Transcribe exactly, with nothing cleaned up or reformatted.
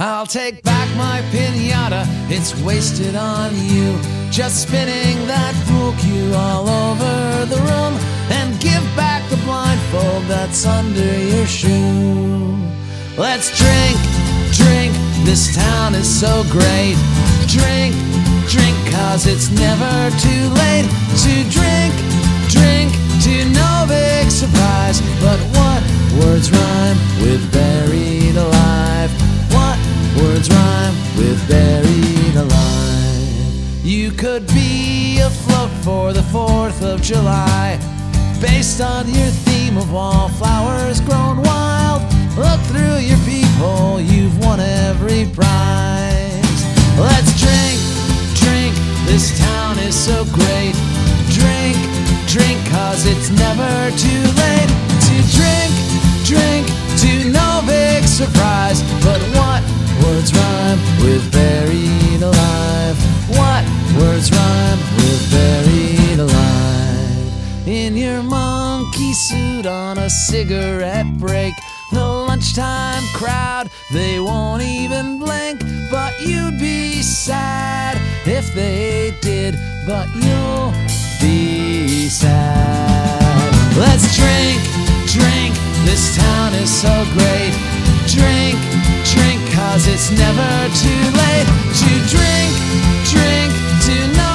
I'll take back my pinata, it's wasted on you. Just spinning that pool cue all over the room, and give back the blindfold that's under your shoe. Let's drink, drink, this town is so great. Drink, drink, cause it's never too late to drink, drink, to no big surprise. But what words rhyme with buried alive? What words rhyme with buried alive? You could be afloat for the fourth of July, based on your theme of wallflowers grown wild. Look through your peephole, you've won every prize. Let's drink, drink, this town is so great. Drink, drink, cause it's never too late to drink, drink, to no big surprise. But what words rhyme with buried alive? What words rhyme with buried alive? In your monkey suit on a cigarette break, the lunchtime crowd, they won't even blink. But you'd be sad if they did, but you'll be sad. Let's drink, drink, this town is so great. Drink, drink, cause it's never too late to drink, drink, to know